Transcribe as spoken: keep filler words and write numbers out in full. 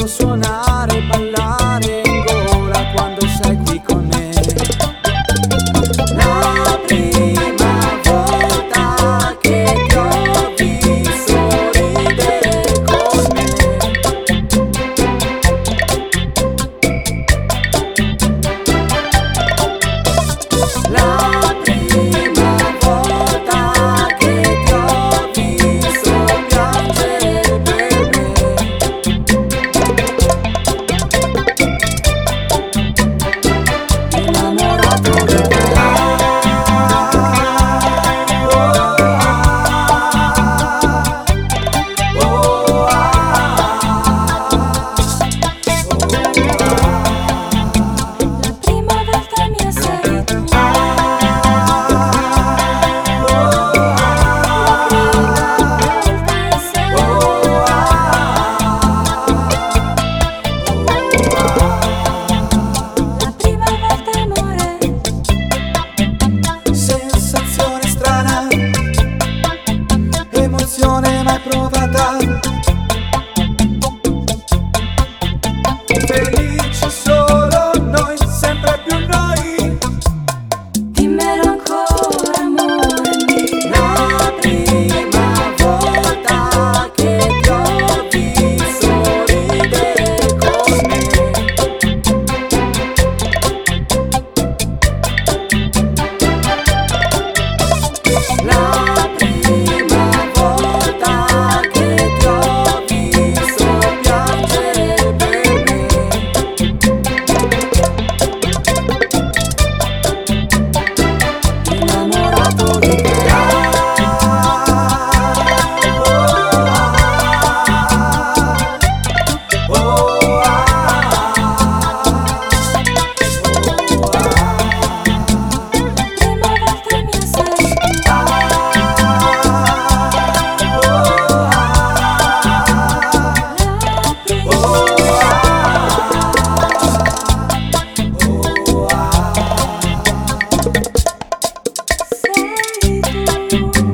sento suonare, ballare in gola quando sei qui con me. La prima volta che ti ho visto ridere con me. La prima volta che ti ho visto piangere per me. Innamorato di te. Oh, oh, La prima volta mia sei tu. La prima volta amore. sensazione strana, emozione mai provata, felici solo noi, sempre più noi. Dimmelo ancora amore mio. La prima volta che ti ho visto ridere con me. La prima volta che ti ho visto piangere per me. Innamorato di te. Oh, oh, Prima volta mia sei tu. La prima sei tu.